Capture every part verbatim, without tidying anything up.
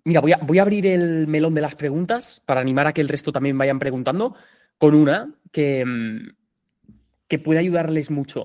Mira, voy a, voy a abrir el melón de las preguntas para animar a que el resto también vayan preguntando con una que, mm, que puede ayudarles mucho.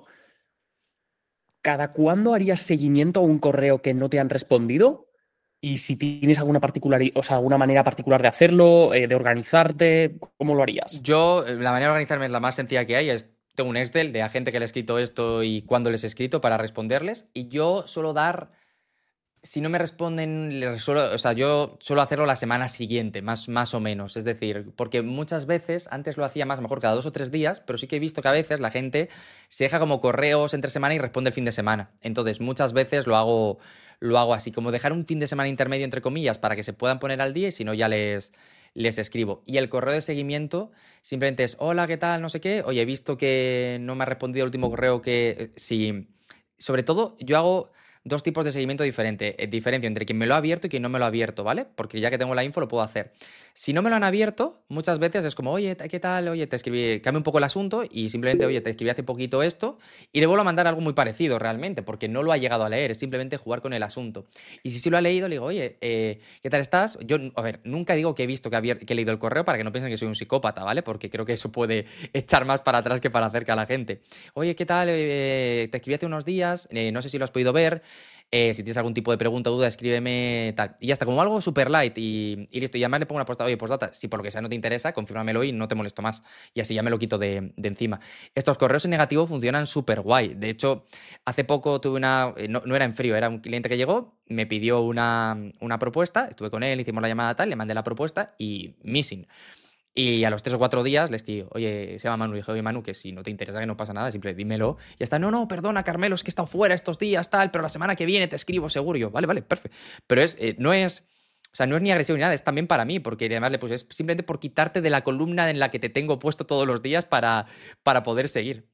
¿Cada cuándo harías seguimiento a un correo que no te han respondido? Y si tienes alguna particular, o sea, alguna manera particular de hacerlo, eh, de organizarte, ¿cómo lo harías? Yo, eh, la manera de organizarme es la más sencilla que hay, es tengo un Excel de a gente que le he escrito esto y cuándo les he escrito para responderles, y yo suelo dar, si no me responden, les suelo, o sea, yo suelo hacerlo la semana siguiente, más, más o menos, es decir, porque muchas veces, antes lo hacía más, a lo mejor cada dos o tres días, pero sí que he visto que a veces la gente se deja como correos entre semana y responde el fin de semana, entonces muchas veces lo hago, lo hago así, como dejar un fin de semana intermedio entre comillas para que se puedan poner al día y si no ya les les escribo. Y el correo de seguimiento simplemente es, hola, ¿qué tal? No sé qué. Oye, he visto que no me ha respondido el último correo que... Sí. Sobre todo, yo hago dos tipos de seguimiento diferentes. Eh, diferencia entre quien me lo ha abierto y quien no me lo ha abierto, ¿vale? Porque ya que tengo la info lo puedo hacer. Si no me lo han abierto, muchas veces es como, oye, ¿qué tal? Oye, te escribí, cambia un poco el asunto y simplemente, oye, te escribí hace poquito esto y le vuelvo a mandar algo muy parecido realmente, porque no lo ha llegado a leer, es simplemente jugar con el asunto. Y si sí lo ha leído, le digo, oye, eh, ¿qué tal estás? Yo, a ver, nunca digo que he visto que, que he leído el correo para que no piensen que soy un psicópata, ¿vale? Porque creo que eso puede echar más para atrás que para acercar a la gente. Oye, ¿qué tal? Eh, te escribí hace unos días, eh, no sé si lo has podido ver. Eh, si tienes algún tipo de pregunta o duda, escríbeme tal. Y ya está, como algo super light y, y listo. Y además le pongo una postdata, oye, postdata, si por lo que sea no te interesa, confírmamelo y no te molesto más. Y así ya me lo quito de, de encima. Estos correos en negativo funcionan súper guay. De hecho, hace poco tuve una, eh, no, no era en frío, era un cliente que llegó, me pidió una, una propuesta, estuve con él, hicimos la llamada tal, le mandé la propuesta y missing. Y a los tres o cuatro días le escribo, oye, se llama Manu, y dije, oye, Manu, que si no te interesa, que no pasa nada, simple dímelo. Y está, no, no, perdona, Carmelo, es que he estado fuera estos días, tal, pero la semana que viene te escribo seguro. Y yo, vale, vale, perfecto. Pero es, eh, no es, o sea, no es ni agresivo ni nada, es también para mí, porque además le puse, es simplemente por quitarte de la columna en la que te tengo puesto todos los días para, para poder seguir.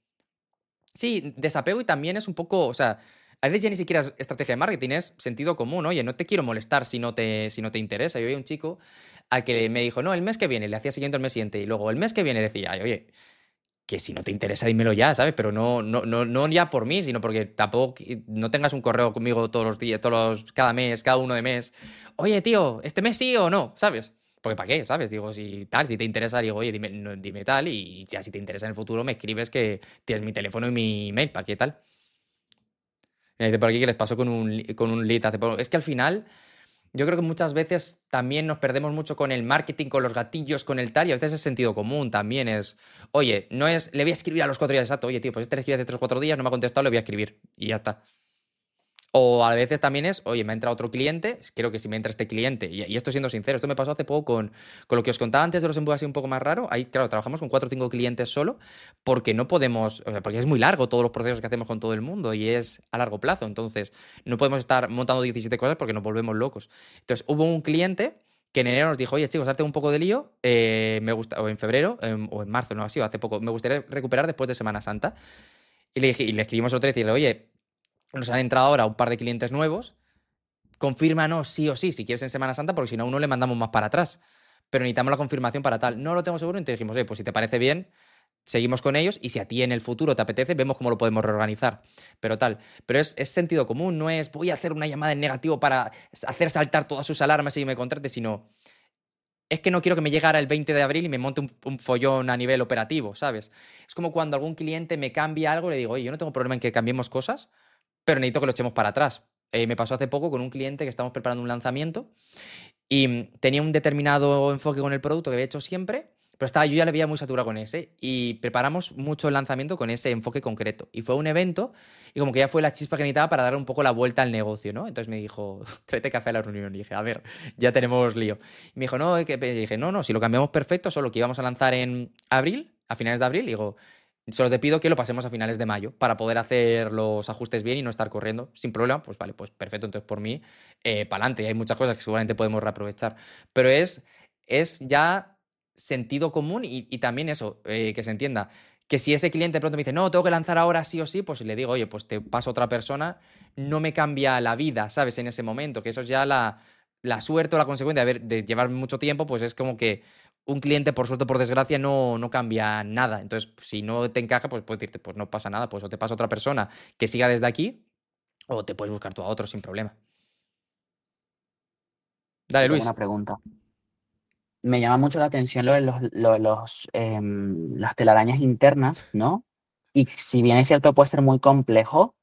Sí, desapego y también es un poco, o sea, a veces ya ni siquiera es estrategia de marketing, es sentido común. Oye, no te quiero molestar si no te, si no te interesa. Yo vi un chico al que me dijo, no, el mes que viene, le hacía siguiendo el mes siguiente, y luego el mes que viene le decía, "Ay, oye, que si no te interesa, dímelo ya, ¿sabes? Pero no, no, no, no ya por mí, sino porque tampoco qui- no tengas un correo conmigo todos los días, todos los, cada mes, cada uno de mes. Oye, tío, ¿este mes sí o no? ¿Sabes? Porque ¿para qué? ¿Sabes? Digo, si tal, si te interesa, digo, oye, dime, no, dime tal, y ya si te interesa en el futuro me escribes que tienes mi teléfono y mi email, ¿para qué tal? Me dice por aquí que les pasó con un, li- con un lead hace poco. Es que al final, yo creo que muchas veces también nos perdemos mucho con el marketing, con los gatillos, con el tal, y a veces es sentido común también. Es, oye, no es, le voy a escribir a los cuatro días exacto. Oye, tío, pues este le escribí hace tres o cuatro días, no me ha contestado, le voy a escribir. Y ya está. O a veces también es, oye, me entra otro cliente, creo que si me entra este cliente, y, y esto siendo sincero, esto me pasó hace poco con, con lo que os contaba antes de los embudos así un poco más raro. Ahí, claro, trabajamos con cuatro o cinco clientes solo, porque no podemos, o sea, porque es muy largo todos los procesos que hacemos con todo el mundo y es a largo plazo. Entonces, no podemos estar montando diecisiete cosas porque nos volvemos locos. Entonces, hubo un cliente que en enero nos dijo, oye, chicos, hazte un poco de lío, eh, me gusta, o en febrero, em, o en marzo, no, así, o hace poco, me gustaría recuperar después de Semana Santa. Y le, dije, y le escribimos otra vez y decirle, oye, nos han entrado ahora un par de clientes nuevos, confírmanos sí o sí si quieres en Semana Santa, porque si no, a uno le mandamos más para atrás. Pero necesitamos la confirmación para tal. No lo tengo seguro, entonces dijimos, oye, pues si te parece bien, seguimos con ellos y si a ti en el futuro te apetece, vemos cómo lo podemos reorganizar. Pero tal. Pero es, es sentido común, no es voy a hacer una llamada en negativo para hacer saltar todas sus alarmas y me contrate, sino es que no quiero que me llegara el veinte de abril y me monte un, un follón a nivel operativo, ¿sabes? Es como cuando algún cliente me cambia algo y le digo, oye, yo no tengo problema en que cambiemos cosas, pero necesito que lo echemos para atrás. Eh, me pasó hace poco con un cliente que estamos preparando un lanzamiento y mm, tenía un determinado enfoque con el producto que había hecho siempre, pero estaba, yo ya le veía muy saturado con ese y preparamos mucho el lanzamiento con ese enfoque concreto. Y fue un evento y como que ya fue la chispa que necesitaba para dar un poco la vuelta al negocio, ¿no? Entonces me dijo, tráete café a la reunión. Y dije, a ver, ya tenemos lío. Y me dijo, no, es que... y dije, no, no, si lo cambiamos perfecto, solo que íbamos a lanzar en abril, a finales de abril, y digo, solo te pido que lo pasemos a finales de mayo para poder hacer los ajustes bien y no estar corriendo sin problema. Pues vale, pues perfecto. Entonces por mí, eh, para adelante. Hay muchas cosas que seguramente podemos reaprovechar. Pero es, es ya sentido común y, y también eso, eh, que se entienda. Que si ese cliente de pronto me dice, no, tengo que lanzar ahora sí o sí, pues si le digo, oye, pues te paso a otra persona, no me cambia la vida, ¿sabes? En ese momento, que eso es ya la, la suerte o la consecuencia de, haber, de llevar mucho tiempo, pues es como que un cliente, por suerte o por desgracia, no, no cambia nada. Entonces, si no te encaja, pues puedes decirte, pues no pasa nada, pues o te pasa a otra persona que siga desde aquí, o te puedes buscar tú a otro sin problema. Dale, Yo tengo Luis. una pregunta. Me llama mucho la atención lo de los, lo de los, em, las telarañas internas, ¿no? Y si bien es cierto, puede ser muy complejo,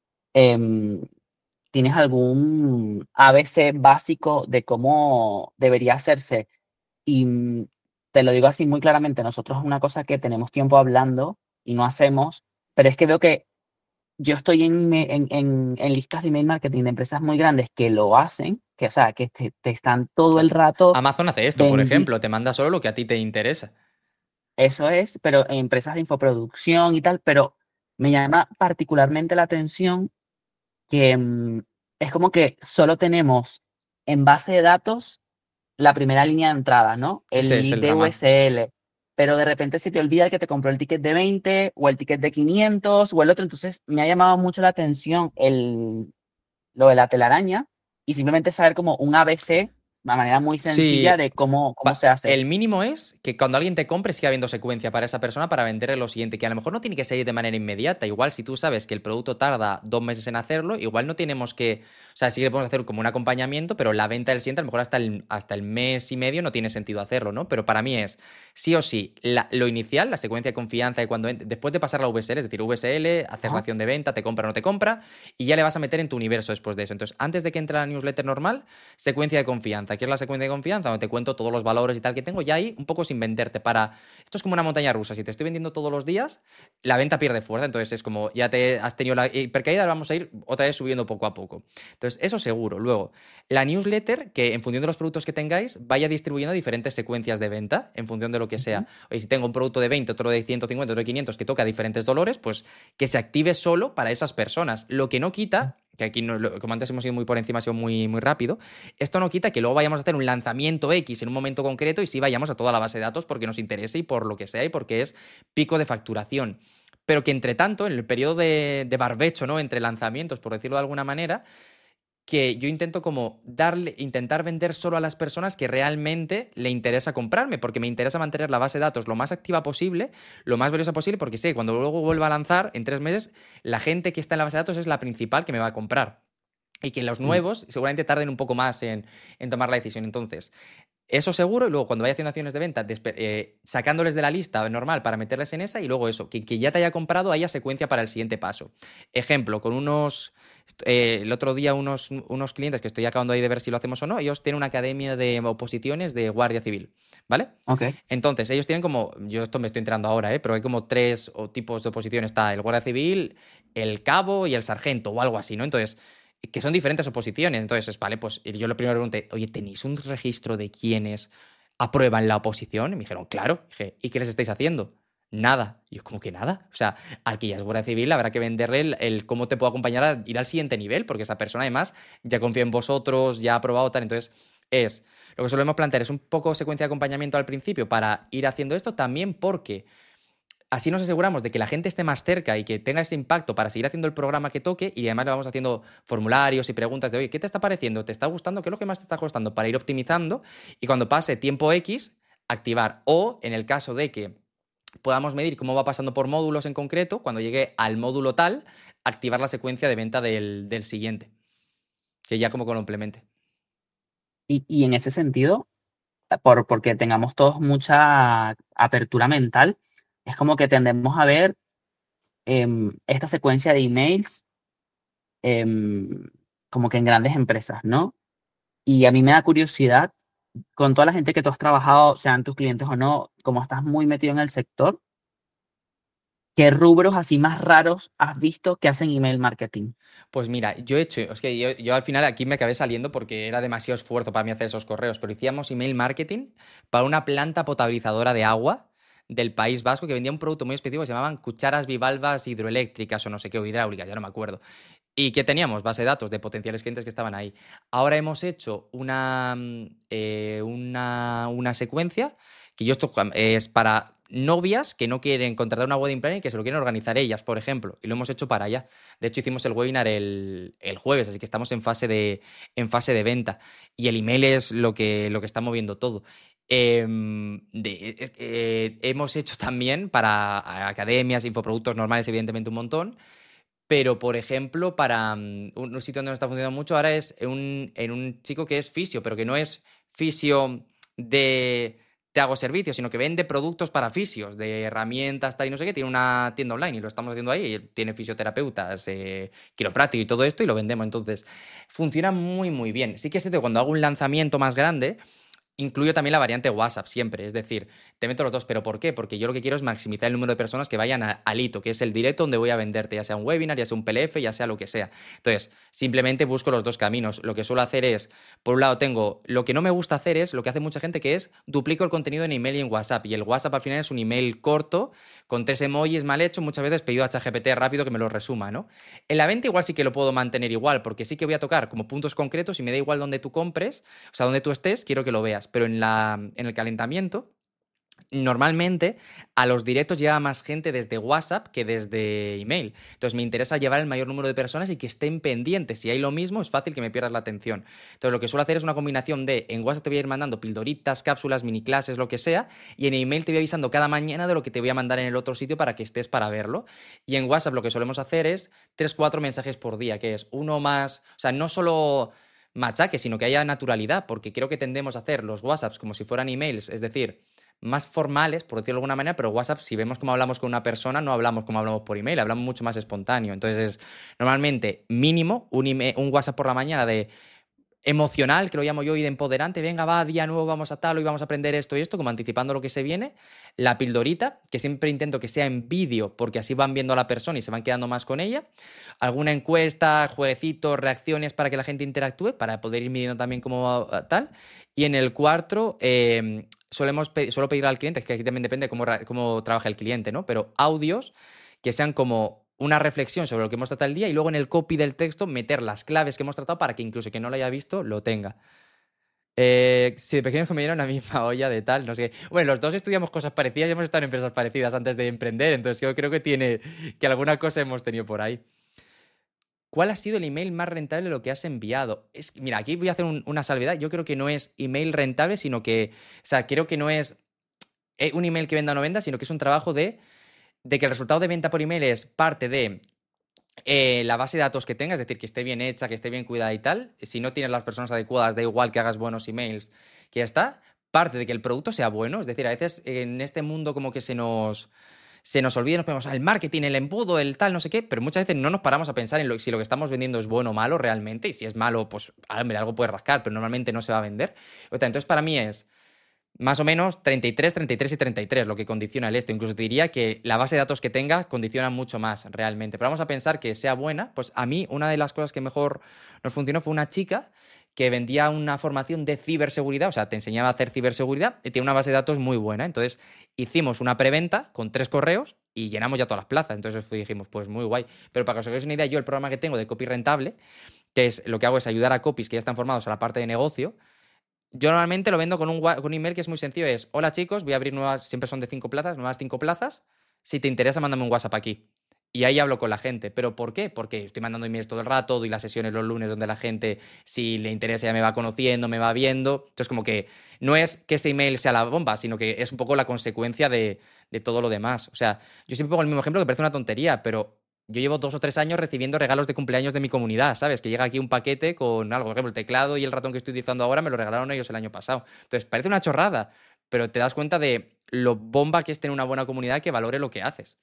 em, ¿tienes algún A B C básico de cómo debería hacerse? Y mm, te lo digo así muy claramente, nosotros es una cosa que tenemos tiempo hablando y no hacemos, pero es que veo que yo estoy en, me- en, en, en listas de email marketing de empresas muy grandes que lo hacen, que o sea, que te, te están todo el Claro. rato Amazon hace esto, por vendi- ejemplo, te manda solo lo que a ti te interesa. eso es, pero en empresas de infoproducción y tal, pero me llama particularmente la atención que mm, es como que solo tenemos en base de datos la primera línea de entrada, ¿no? Ese El es lead el de drama. U S L, pero de repente se te olvida que te compró el ticket de veinte o el ticket de quinientos o el otro, entonces me ha llamado mucho la atención el, lo de la telaraña y simplemente saber como un A B C, de una manera muy sencilla Sí, de cómo, cómo Pa- se hace. el mínimo es que cuando alguien te compre siga habiendo secuencia para esa persona para venderle lo siguiente, que a lo mejor no tiene que salir de manera inmediata. Igual si tú sabes que el producto tarda dos meses en hacerlo, igual no tenemos que, o sea, sí que podemos hacer como un acompañamiento, pero la venta del siguiente a lo mejor hasta el, hasta el mes y medio no tiene sentido hacerlo, ¿no? Pero para mí es sí o sí la- lo inicial, la secuencia de confianza y cuando en- después de pasar la V S L, es decir, V S L, haces Ajá. ración de venta, te compra o no te compra, y ya le vas a meter en tu universo después de eso. Entonces, antes de que entre la newsletter normal, secuencia de confianza. ¿Qué es la secuencia de confianza? Donde te cuento todos los valores y tal que tengo, ya ahí un poco sin venderte para... Esto es como una montaña rusa. Si te estoy vendiendo todos los días, la venta pierde fuerza. Entonces es como, ya te has tenido la hipercaída, vamos a ir otra vez subiendo poco a poco. Entonces, eso seguro. Luego, la newsletter, que en función de los productos que tengáis, vaya distribuyendo diferentes secuencias de venta, en función de lo que sea. Ujú. Oye, si tengo un producto de veinte, otro de ciento cincuenta, otro de quinientos, que toca diferentes dolores, pues que se active solo para esas personas. Lo que no quita, que aquí, no, como antes hemos ido muy por encima, ha sido muy, muy rápido, esto no quita que luego vayamos a hacer un lanzamiento X en un momento concreto y sí vayamos a toda la base de datos porque nos interese y por lo que sea y porque es pico de facturación. Pero que entre tanto, en el periodo de, de barbecho, ¿no? Entre lanzamientos, por decirlo de alguna manera, que yo intento como darle, intentar vender solo a las personas que realmente le interesa comprarme, porque me interesa mantener la base de datos lo más activa posible, lo más valiosa posible, porque sé que cuando luego vuelva a lanzar, en tres meses, la gente que está en la base de datos es la principal que me va a comprar. Y que los Mm. nuevos seguramente tarden un poco más en, en tomar la decisión. Entonces, eso seguro, y luego cuando vaya haciendo acciones de venta, despe- eh, sacándoles de la lista normal para meterles en esa, y luego eso, que, que ya te haya comprado haya secuencia para el siguiente paso. Ejemplo, con unos, eh, el otro día unos, unos clientes que estoy acabando ahí de ver si lo hacemos o no, ellos tienen una academia de oposiciones de Guardia Civil, ¿vale? Ok. Entonces, ellos tienen como, yo esto me estoy enterando ahora, ¿eh? Pero hay como tres o tipos de oposición, está el Guardia Civil, el cabo y el sargento o algo así, ¿no? Entonces, que son diferentes oposiciones. Entonces, vale, pues yo lo primero pregunté, oye, ¿tenéis un registro de quienes aprueban la oposición? Y me dijeron, claro. Dije, ¿y qué les estáis haciendo? Nada. Y yo, ¿cómo que nada? O sea, al que ya es Guardia Civil habrá que venderle el, el cómo te puedo acompañar a ir al siguiente nivel, porque esa persona además ya confía en vosotros, ya ha aprobado tal. Entonces, es, lo que solemos plantear es un poco secuencia de acompañamiento al principio para ir haciendo esto, también porque así nos aseguramos de que la gente esté más cerca y que tenga ese impacto para seguir haciendo el programa que toque y además le vamos haciendo formularios y preguntas de, oye, ¿qué te está pareciendo? ¿Te está gustando? ¿Qué es lo que más te está costando? Para ir optimizando y cuando pase tiempo X, activar. O en el caso de que podamos medir cómo va pasando por módulos en concreto, cuando llegue al módulo tal, activar la secuencia de venta del, del siguiente, que ya como complemente. Y, y en ese sentido, por, porque tengamos todos mucha apertura mental, es como que tendemos a ver em, esta secuencia de emails em, como que en grandes empresas, ¿no? Y a mí me da curiosidad, con toda la gente que tú has trabajado, sean tus clientes o no, como estás muy metido en el sector, ¿qué rubros así más raros has visto que hacen email marketing? Pues mira, yo he hecho, es que yo, yo al final aquí me acabé saliendo porque era demasiado esfuerzo para mí hacer esos correos, pero hacíamos email marketing para una planta potabilizadora de agua del País Vasco que vendía un producto muy específico que se llamaban cucharas bivalvas hidroeléctricas o no sé qué, o hidráulicas, ya no me acuerdo. Y que teníamos base de datos de potenciales clientes que estaban ahí. Ahora hemos hecho una, mm, eh, una, una secuencia que yo esto es para novias que no quieren contratar una wedding planner y que se lo quieren organizar ellas, por ejemplo. Y lo hemos hecho para allá. De hecho, hicimos el webinar el, el jueves, así que estamos en fase de, en fase de venta. Y el email es lo que, lo que está moviendo todo. Em, de- es- eh, hemos hecho también para academias, infoproductos normales, evidentemente un montón, Pero, por ejemplo, para um, un, un sitio donde no está funcionando mucho ahora es en un, en un chico que es fisio, pero que no es fisio de te hago servicios, sino que vende productos para fisios, de herramientas, tal y no sé qué. Tiene una tienda online y lo estamos haciendo ahí. Y tiene fisioterapeutas, eh, quiropráctico y todo esto y lo vendemos. Entonces, funciona muy, muy bien. Sí que es cierto que cuando hago un lanzamiento más grande, incluyo también la variante WhatsApp siempre, es decir, te meto los dos, pero ¿por qué? Porque yo lo que quiero es maximizar el número de personas que vayan a- al hito, que es el directo donde voy a venderte, ya sea un webinar, ya sea un P L F, ya sea lo que sea. Entonces, simplemente busco los dos caminos. Lo que suelo hacer es, por un lado tengo, lo que no me gusta hacer es lo que hace mucha gente, que es duplico el contenido en email y en WhatsApp, y el WhatsApp al final es un email corto, con tres emojis mal hecho, muchas veces pedido a ChatGPT rápido que me lo resuma, ¿no? En la venta igual sí que lo puedo mantener igual, porque sí que voy a tocar como puntos concretos y me da igual donde tú compres, o sea, donde tú estés, quiero que lo veas, pero en la, en el calentamiento, normalmente a los directos llega más gente desde WhatsApp que desde email. Entonces me interesa llevar el mayor número de personas y que estén pendientes. Si hay lo mismo, es fácil que me pierdas la atención. Entonces lo que suelo hacer es una combinación de, en WhatsApp te voy a ir mandando pildoritas, cápsulas, mini clases, lo que sea, y en email te voy avisando cada mañana de lo que te voy a mandar en el otro sitio para que estés para verlo. Y en WhatsApp lo que solemos hacer es tres cuatro mensajes por día, que es uno más, o sea, no solo machaque, sino que haya naturalidad, porque creo que tendemos a hacer los WhatsApps como si fueran emails, es decir, más formales, por decirlo de alguna manera, pero WhatsApp, si vemos cómo hablamos con una persona, no hablamos como hablamos por email, hablamos mucho más espontáneo. Entonces, es normalmente mínimo un, email, un WhatsApp por la mañana de emocional, que lo llamo yo, y de empoderante, venga, va, día nuevo, vamos a tal, hoy vamos a aprender esto y esto, como anticipando lo que se viene. La pildorita, que siempre intento que sea en vídeo, porque así van viendo a la persona y se van quedando más con ella. Alguna encuesta, jueguecitos, reacciones para que la gente interactúe, para poder ir midiendo también como uh, tal. Y en el cuarto, eh, solemos pe solo pedir al cliente, es que aquí también depende cómo, cómo trabaja el cliente, ¿no? Pero audios que sean como una reflexión sobre lo que hemos tratado el día y luego en el copy del texto meter las claves que hemos tratado para que incluso quien no lo haya visto lo tenga. Eh, si de pequeños comieron a misma olla de tal, no sé qué. Bueno, los dos estudiamos cosas parecidas y hemos estado en empresas parecidas antes de emprender, entonces yo creo que tiene que alguna cosa hemos tenido por ahí. ¿Cuál ha sido el email más rentable de lo que has enviado? Es, mira, aquí voy a hacer un, una salvedad. Yo creo que no es email rentable, sino que, o sea, creo que no es eh, un email que venda o no venda, sino que es un trabajo de, de que el resultado de venta por email es parte de eh, la base de datos que tengas, es decir, que esté bien hecha, que esté bien cuidada y tal. Si no tienes las personas adecuadas, da igual que hagas buenos emails, que ya está. Parte de que el producto sea bueno, es decir, a veces en este mundo como que se nos se nos olvida, nos ponemos al marketing, el embudo, el tal, no sé qué, pero muchas veces no nos paramos a pensar en lo, si lo que estamos vendiendo es bueno o malo realmente, y si es malo, pues hombre, algo puede rascar, pero normalmente no se va a vender. Entonces, para mí es más o menos treinta y tres, treinta y tres y treinta y tres lo que condiciona el esto. Incluso te diría que la base de datos que tenga condiciona mucho más realmente. Pero vamos a pensar que sea buena. Pues a mí una de las cosas que mejor nos funcionó fue una chica que vendía una formación de ciberseguridad, o sea, te enseñaba a hacer ciberseguridad y tiene una base de datos muy buena. Entonces hicimos una preventa con tres correos y llenamos ya todas las plazas. Entonces dijimos, pues muy guay. Pero para que os hagáis una idea, yo el programa que tengo de copy rentable, que es lo que hago es ayudar a copies que ya están formados a la parte de negocio. Yo normalmente lo vendo con un, con un email que es muy sencillo, es, hola chicos, voy a abrir nuevas, siempre son de cinco plazas, nuevas cinco plazas, si te interesa mándame un WhatsApp aquí. Y ahí hablo con la gente. ¿Pero por qué? Porque estoy mandando emails todo el rato, doy las sesiones los lunes donde la gente, si le interesa, ya me va conociendo, me va viendo. Entonces, como que no es que ese email sea la bomba, sino que es un poco la consecuencia de, de todo lo demás. O sea, yo siempre pongo el mismo ejemplo que parece una tontería, pero yo llevo dos o tres años recibiendo regalos de cumpleaños de mi comunidad, ¿sabes? Que llega aquí un paquete con algo, por ejemplo, el teclado y el ratón que estoy utilizando ahora me lo regalaron ellos el año pasado. Entonces, parece una chorrada, pero te das cuenta de lo bomba que es tener una buena comunidad que valore lo que haces.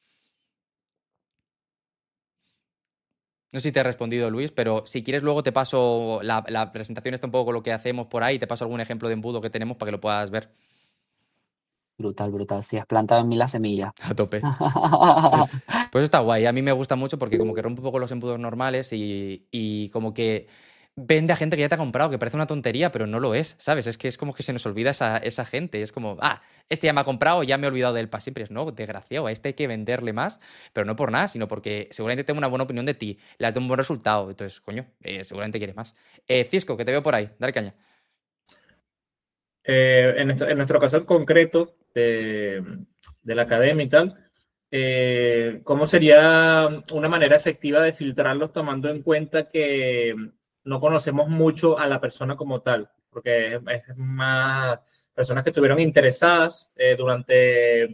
No sé si te he respondido, Luis, pero si quieres luego te paso la, la presentación está un poco con lo que hacemos por ahí, te paso algún ejemplo de embudo que tenemos para que lo puedas ver. Brutal, brutal. Sí, has plantado en mí la semilla. A tope. Pues está guay. A mí me gusta mucho porque como que rompe un poco los embudos normales y, y como que vende a gente que ya te ha comprado, que parece una tontería, pero no lo es, ¿sabes? Es que es como que se nos olvida esa, esa gente. Es como, ah, este ya me ha comprado, ya me he olvidado de él para siempre. Es, no, desgraciado, a este hay que venderle más, pero no por nada, sino porque seguramente tengo una buena opinión de ti, le has dado un buen resultado. Entonces, coño, eh, seguramente quieres más. Eh, Cisco, que te veo por ahí, dale caña. Eh, en, nuestro, en nuestro caso en concreto de, de la academia y tal, eh, ¿cómo sería una manera efectiva de filtrarlos tomando en cuenta que no conocemos mucho a la persona como tal? Porque es, es más personas que estuvieron interesadas eh, durante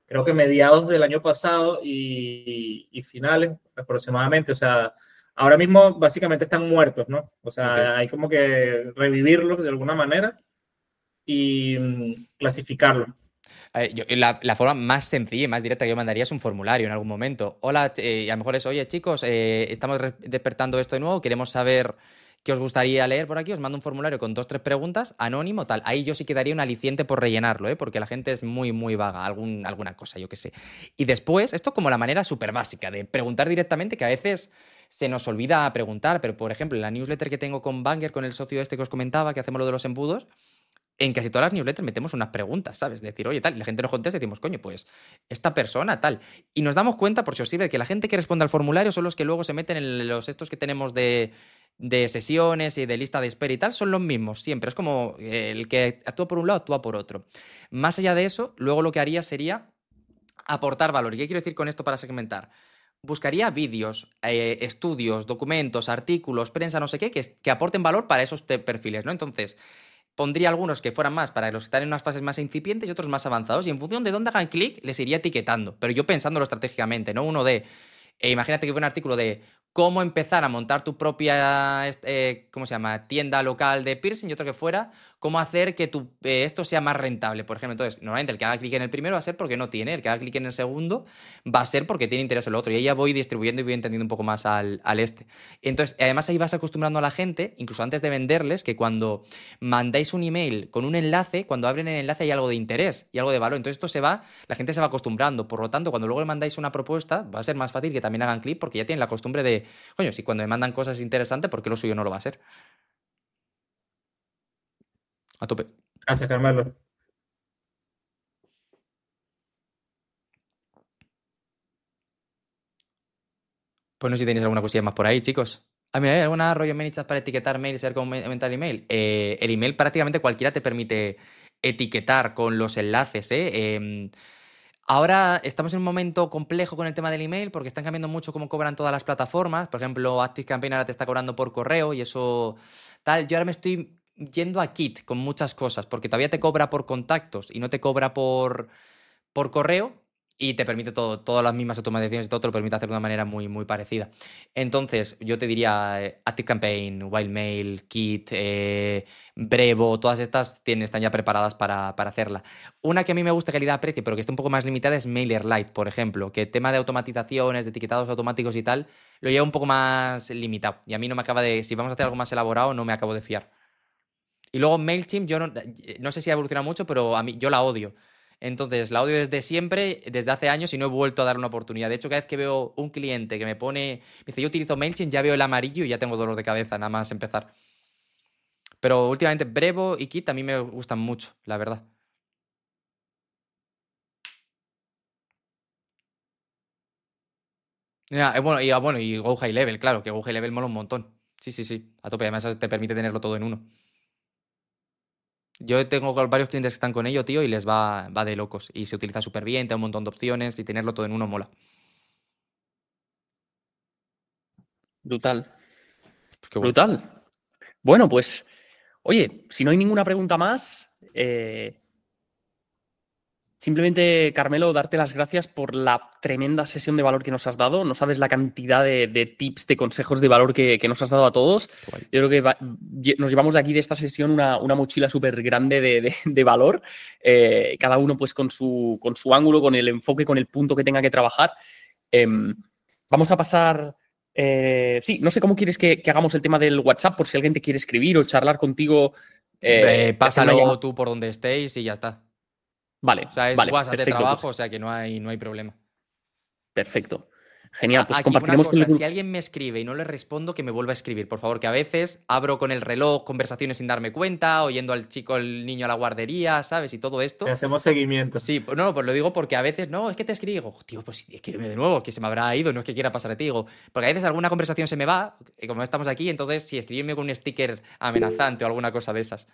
creo que mediados del año pasado y, y finales aproximadamente. O sea, ahora mismo básicamente están muertos, ¿no? O sea, Ok. hay como que revivirlos de alguna manera y mm, clasificarlos. Eh, yo- la, la forma más sencilla y más directa que yo mandaría es un formulario en algún momento. Hola, ch- eh, y a lo mejor es, oye chicos, eh, estamos re- despertando esto de nuevo, queremos saber qué os gustaría leer por aquí, os mando un formulario con dos, tres preguntas, anónimo, tal. Ahí yo sí que daría un aliciente por rellenarlo, ¿eh? Porque la gente es muy, muy vaga, algún, alguna cosa, yo qué sé. Y después, esto como la manera súper básica de preguntar directamente, que a veces se nos olvida preguntar, pero por ejemplo, en la newsletter que tengo con Banger, con el socio este que os comentaba, que hacemos lo de los embudos, en casi todas las newsletters metemos unas preguntas, ¿sabes? Decir, oye, tal, y la gente nos contesta y decimos, coño, pues esta persona, tal. Y nos damos cuenta, por si os sirve, que la gente que responde al formulario son los que luego se meten en los estos que tenemos de, de sesiones y de lista de espera y tal, son los mismos, siempre. Es como eh, el que actúa por un lado, actúa por otro. Más allá de eso, luego lo que haría sería aportar valor. ¿Y qué quiero decir con esto para segmentar? Buscaría vídeos, eh, estudios, documentos, artículos, prensa, no sé qué, que, que aporten valor para esos te- perfiles, ¿no? Entonces, pondría algunos que fueran más para los que están en unas fases más incipientes y otros más avanzados. Y en función de dónde hagan clic, les iría etiquetando. Pero yo pensándolo estratégicamente, ¿no? Uno de. Eh, imagínate que fue un artículo de cómo empezar a montar tu propia, eh, ¿cómo se llama? Tienda local de piercing y otro que fuera cómo hacer que tu, eh, esto sea más rentable, por ejemplo. Entonces, normalmente el que haga clic en el primero va a ser porque no tiene, el que haga clic en el segundo va a ser porque tiene interés en el otro. Y ahí ya voy distribuyendo y voy entendiendo un poco más al, al este. Entonces, además ahí vas acostumbrando a la gente, incluso antes de venderles, que cuando mandáis un email con un enlace, cuando abren el enlace hay algo de interés y algo de valor. Entonces esto se va, la gente se va acostumbrando. Por lo tanto, cuando luego le mandáis una propuesta, va a ser más fácil que también hagan clic porque ya tienen la costumbre de, coño, si cuando me mandan cosas interesantes, ¿por qué lo suyo no lo va a ser? A tope. Gracias, Carmelo. Pues no sé si tenéis alguna cosilla más por ahí, chicos. Ah, mira, ¿hay alguna rollo menichas para etiquetar mail y saber cómo aumentar el email? Eh, el email prácticamente cualquiera te permite etiquetar con los enlaces, ¿eh? Em, ahora estamos en un momento complejo con el tema del email porque están cambiando mucho cómo cobran todas las plataformas. Por ejemplo, ActiveCampaign ahora te está cobrando por correo y eso tal. Yo ahora me estoy yendo a Kit con muchas cosas porque todavía te cobra por contactos y no te cobra por, por correo y te permite todo, todas las mismas automatizaciones y todo te lo permite hacer de una manera muy, muy parecida. Entonces, yo te diría eh, ActiveCampaign, Wildmail, Kit, eh, Brevo, todas estas tienen, están ya preparadas para, para hacerla. Una que a mí me gusta calidad-precio, pero que está un poco más limitada es MailerLite, por ejemplo, que tema de automatizaciones, de etiquetados automáticos y tal, lo lleva un poco más limitado. Y a mí no me acaba de, si vamos a hacer algo más elaborado, no me acabo de fiar. Y luego MailChimp, yo no, no sé si ha evolucionado mucho, pero a mí yo la odio. Entonces, la odio desde siempre, desde hace años y no he vuelto a dar una oportunidad. De hecho, cada vez que veo un cliente que me pone, me dice, yo utilizo MailChimp, ya veo el amarillo y ya tengo dolor de cabeza, nada más empezar. Pero últimamente Brevo y Kit a mí me gustan mucho, la verdad. Ya, eh, bueno, y, ah, bueno, y Go High Level, claro, que Go High Level mola un montón. Sí, sí, sí, a tope. Además, te permite tenerlo todo en uno. Yo tengo varios clientes que están con ello, tío, y les va, va de locos. Y se utiliza súper bien, te da un montón de opciones y tenerlo todo en uno mola. Brutal, Pues qué bueno. brutal. Bueno, pues, oye, si no hay ninguna pregunta más, eh, simplemente, Carmelo, darte las gracias por la tremenda sesión de valor que nos has dado. No sabes la cantidad de, de tips, de consejos de valor que, que nos has dado a todos. Qué guay. Yo creo que va- lle- nos llevamos de aquí, de esta sesión, una, una mochila súper grande de, de- de valor. Eh, cada uno pues con su, con su ángulo, con el enfoque, con el punto que tenga que trabajar. Em, vamos a pasar... eh, sí, no sé cómo quieres que, que hagamos el tema del WhatsApp, por si alguien te quiere escribir o charlar contigo. Eh, eh, te hace una llamada. pásalo tú por donde estéis y ya está. Vale, O sea, es vale, WhatsApp de perfecto. trabajo, Pues, o sea que no hay, no hay problema. perfecto. Genial, pues A- Aquí, una compartiremos con el cosa, si grupo. alguien me escribe y no le respondo, que me vuelva a escribir, por favor, que a veces abro con el reloj conversaciones sin darme cuenta, oyendo al chico, al niño a la guardería, ¿sabes? Y todo esto. Le hacemos seguimiento. Sí, pues no, pues lo digo porque a veces, no, es que te escribo, y digo, tío, pues escríbeme de nuevo, que se me habrá ido, no es que quiera pasar de ti, digo, porque a veces alguna conversación se me va, y como estamos aquí, entonces sí, escribirme con un sticker amenazante o alguna cosa de esas.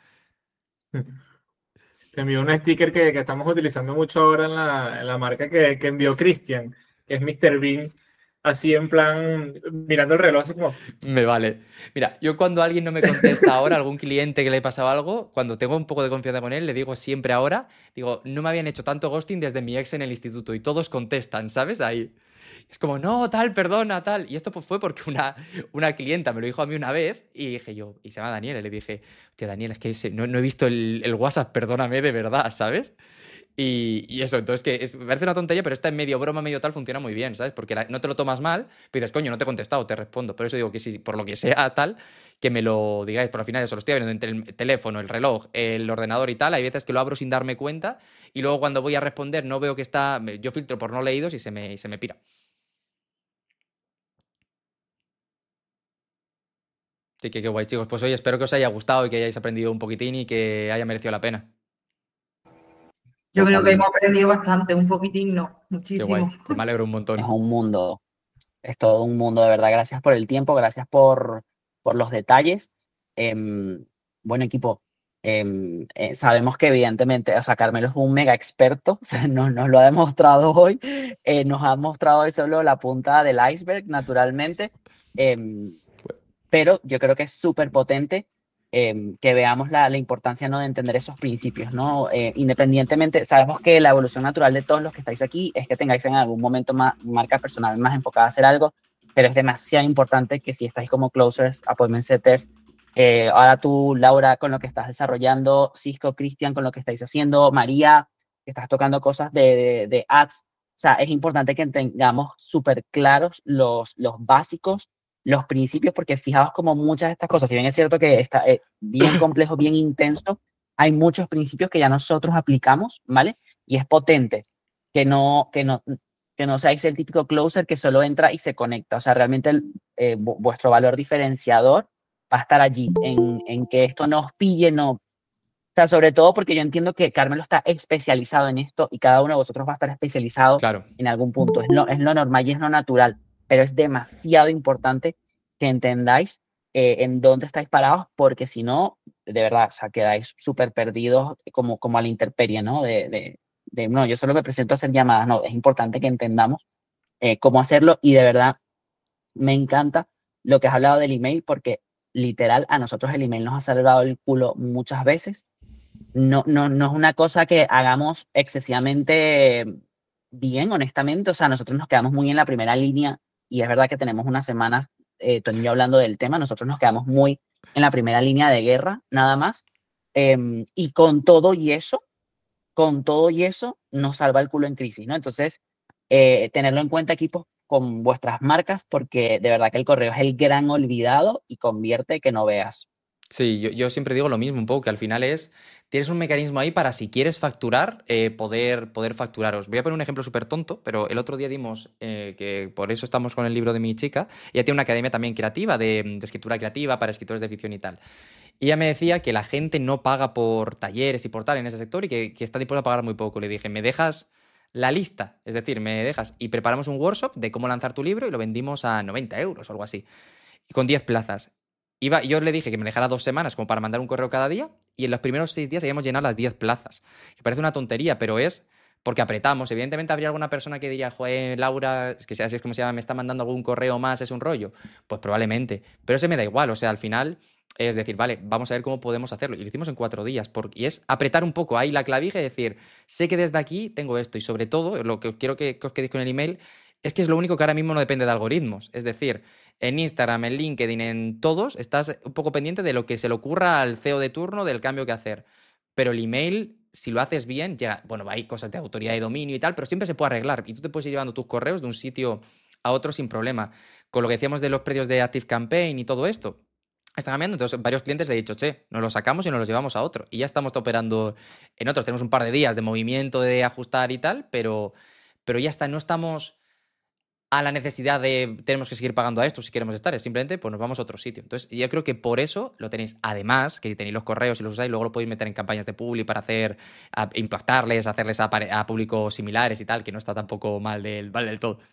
Te envió un sticker que, que estamos utilizando mucho ahora en la, en la marca que, que envió Christian, que es míster Bean. así en plan, mirando el reloj, así como, Me vale. Mira, yo cuando alguien no me contesta ahora, algún cliente que le he pasado algo, cuando tengo un poco de confianza con él, le digo siempre ahora, digo, no me habían hecho tanto ghosting desde mi ex en el instituto y todos contestan, ¿sabes? Ahí. Es como, no, tal, perdona, tal. Y esto pues fue porque una, una clienta me lo dijo a mí una vez y dije yo, y se llama Daniela, y le dije, hostia, Daniel, es que ese- no, no he visto el, el WhatsApp, perdóname de verdad, ¿sabes? Y, y eso, entonces que es- me parece una tontería, pero esta en medio broma, medio tal funciona muy bien, ¿sabes? Porque la- no te lo tomas mal, pero dices, coño, no te he contestado, te respondo. Por eso digo que si por lo que sea tal, que me lo digáis, por al final eso lo estoy abriendo entre el teléfono, el reloj, el ordenador y tal. Hay veces que lo abro sin darme cuenta y luego cuando voy a responder no veo que está, me- yo filtro por no leídos y se me, y se me pira. Así que qué guay, chicos. Pues hoy espero que os haya gustado y que hayáis aprendido un poquitín y que haya merecido la pena. Yo creo que Totalmente. hemos aprendido bastante, un poquitín, no, Qué guay. muchísimo. Pues me alegro un Es montón. un mundo, es todo un mundo, de verdad. Gracias por el tiempo, gracias por, por los detalles. Em, buen equipo. Em, eh, sabemos que evidentemente, o sea, Carmelo es un mega experto, o sea, nos, nos lo ha demostrado hoy, eh, nos ha mostrado hoy solo la punta del iceberg, naturalmente. Em, pero yo creo que es súper potente eh, que veamos la, la importancia, ¿no?, de entender esos principios, ¿no? Eh, independientemente, sabemos que la evolución natural de todos los que estáis aquí es que tengáis en algún momento más, marca personal más enfocada a hacer algo, pero es demasiado importante que si estáis como closers, appointment setters, eh, ahora tú, Laura, con lo que estás desarrollando, Cisco, Cristian, con lo que estáis haciendo, María, que estás tocando cosas de, de, de ads, o sea, es importante que tengamos súper claros los, los básicos, los principios, porque fijaos como muchas de estas cosas, si bien es cierto que está eh, bien complejo, bien intenso, hay muchos principios que ya nosotros aplicamos, ¿vale? Y es potente que no, que no, que no seáis el típico closer que solo entra y se conecta. O sea, realmente el, eh, vu- vuestro valor diferenciador va a estar allí, en, en que esto no os pille, no. O sea, sobre todo porque yo entiendo que Carmelo está especializado en esto y cada uno de vosotros va a estar especializado Claro. en algún punto. Es lo, es lo normal y es lo natural, pero es demasiado importante que entendáis eh, en dónde estáis parados, porque si no, de verdad, o sea, quedáis súper perdidos como, como a la intemperie, ¿no? De, de, de, no, yo solo me presento a hacer llamadas, no, es importante que entendamos eh, cómo hacerlo y de verdad me encanta lo que has hablado del email, porque literal a nosotros el email nos ha salvado el culo muchas veces. No, no, no es una cosa que hagamos excesivamente bien, honestamente. O sea, nosotros nos quedamos muy en la primera línea y es verdad que tenemos unas semanas, eh, Tony y yo hablando del tema, nosotros nos quedamos muy en la primera línea de guerra, nada más. Em, y con todo y eso, con todo y eso, nos salva el culo en crisis, ¿no? Entonces, eh, tenerlo en cuenta, equipos, con vuestras marcas, porque de verdad que el correo es el gran olvidado y convierte que no veas. Sí, yo, yo siempre digo lo mismo un poco, que al final es, tienes un mecanismo ahí para si quieres facturar, eh, poder, poder facturaros. Voy a poner un ejemplo súper tonto, pero el otro día dimos, eh, que por eso estamos con el libro de mi chica, ella tiene una academia también creativa, de, de escritura creativa para escritores de ficción y tal. Y ella me decía que la gente no paga por talleres y por tal en ese sector y que, que está dispuesta a pagar muy poco. Le dije, ¿me dejas la lista? Es decir, me dejas y preparamos un workshop de cómo lanzar tu libro y lo vendimos a noventa euros o algo así y con diez plazas. Iba, yo le dije que me dejara dos semanas como para mandar un correo cada día y en los primeros seis días habíamos llenado las diez plazas. Que parece una tontería, pero es porque apretamos. Evidentemente habría alguna persona que diría, joder, Laura, es que así es como se llama, me está mandando algún correo más, es un rollo. Pues probablemente. Pero ese me da igual, o sea, al final es decir, vale, vamos a ver cómo podemos hacerlo. Y lo hicimos en cuatro días. Porque, y es apretar un poco ahí la clavija y decir, sé que desde aquí tengo esto. Y sobre todo, lo que quiero que, que os quedéis con el email es que es lo único que ahora mismo no depende de algoritmos. Es decir, en Instagram, en LinkedIn, en todos, estás un poco pendiente de lo que se le ocurra al C E O de turno, del cambio que hacer. Pero el email, si lo haces bien, llega. Bueno, hay cosas de autoridad y dominio y tal, pero siempre se puede arreglar. Y tú te puedes ir llevando tus correos de un sitio a otro sin problema. Con lo que decíamos de los precios de ActiveCampaign y todo esto, están cambiando. Entonces, varios clientes he dicho, che, nos los sacamos y nos los llevamos a otro. Y ya estamos operando en otros. Tenemos un par de días de movimiento, de ajustar y tal, pero, pero ya está, no estamos a la necesidad de tenemos que seguir pagando a esto si queremos estar, es simplemente pues nos vamos a otro sitio. Entonces yo creo que por eso lo tenéis. Además, que si tenéis los correos y los usáis, luego lo podéis meter en campañas de publi para hacer, a, impactarles, hacerles a, a públicos similares y tal, que no está tampoco mal del, mal del todo.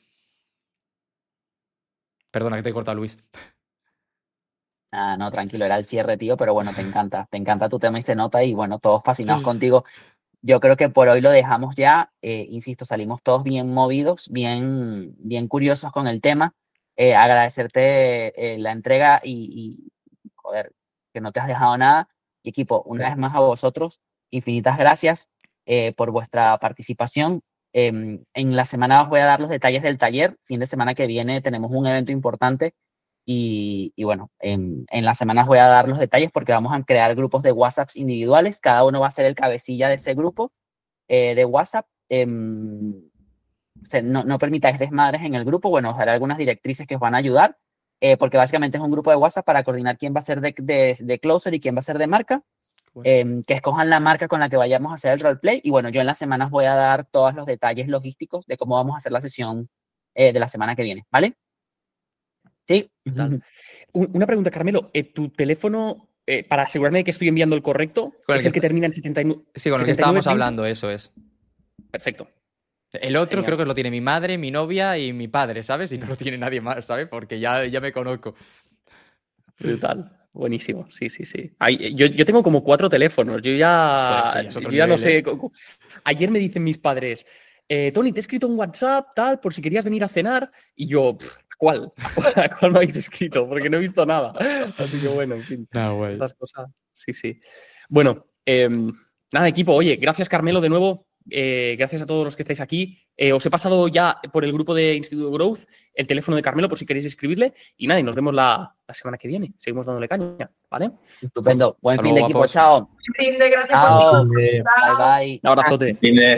Perdona que te he cortado, Luis. Ah, no, tranquilo, era el cierre, tío, pero bueno, te encanta, te encanta tu tema y se nota y bueno, todos fascinados contigo. yo creo que por hoy lo dejamos ya. Eh, insisto, salimos todos bien movidos, bien, bien curiosos con el tema. Eh, agradecerte eh, la entrega y, y, joder, que no te has dejado nada. Y equipo, una vez más a vosotros, infinitas gracias eh, por vuestra participación. Eh, en la semana os voy a dar los detalles del taller. Fin de semana que viene tenemos un evento importante y, y bueno, en, en las semanas voy a dar los detalles porque vamos a crear grupos de WhatsApp individuales. Cada uno va a ser el cabecilla de ese grupo eh, de WhatsApp. Eh, se, no, no permitáis desmadres en el grupo. Bueno, os daré algunas directrices que os van a ayudar eh, porque básicamente es un grupo de WhatsApp para coordinar quién va a ser de, de, de closer y quién va a ser de marca. Eh, que escojan la marca con la que vayamos a hacer el roleplay. Y bueno, yo en las semanas voy a dar todos los detalles logísticos de cómo vamos a hacer la sesión eh, de la semana que viene, ¿vale? Sí. Una pregunta, Carmelo. Eh, ¿Tu teléfono, eh, para asegurarme de que estoy enviando el correcto, Con el es que el que está- termina en setenta y nueve? Sí, con el que estábamos hablando, eso es. Perfecto. El otro Genial. creo que lo tiene mi madre, mi novia y mi padre, ¿sabes? Y no lo tiene nadie más, ¿sabes? Porque ya, ya me conozco. Brutal. Buenísimo, sí, sí, sí. Ay, yo, yo tengo como cuatro teléfonos. Yo ya, Joder, esto ya es otro yo ya no nivel, sé. ¿eh? co- co- Ayer me dicen mis padres, eh, Tony, te he escrito un WhatsApp, tal, por si querías venir a cenar. Y yo, pff, ¿cuál? ¿A cuál, a cuál me habéis escrito? Porque no he visto nada. Así que bueno, en fin. No, güey. Estas cosas, sí, sí. Bueno, eh, nada, equipo. Oye, gracias, Carmelo, de nuevo. Eh, gracias a todos los que estáis aquí. Eh, os he pasado ya por el grupo de Instituto Growth el teléfono de Carmelo por si queréis escribirle. Y nada, y nos vemos la, la semana que viene. Seguimos dándole caña, ¿vale? Estupendo. Buen Hasta fin de luego, equipo. guapos. Chao. Brinde, gracias Chao. por ti. Bye, bye. Un abrazote. Fin de-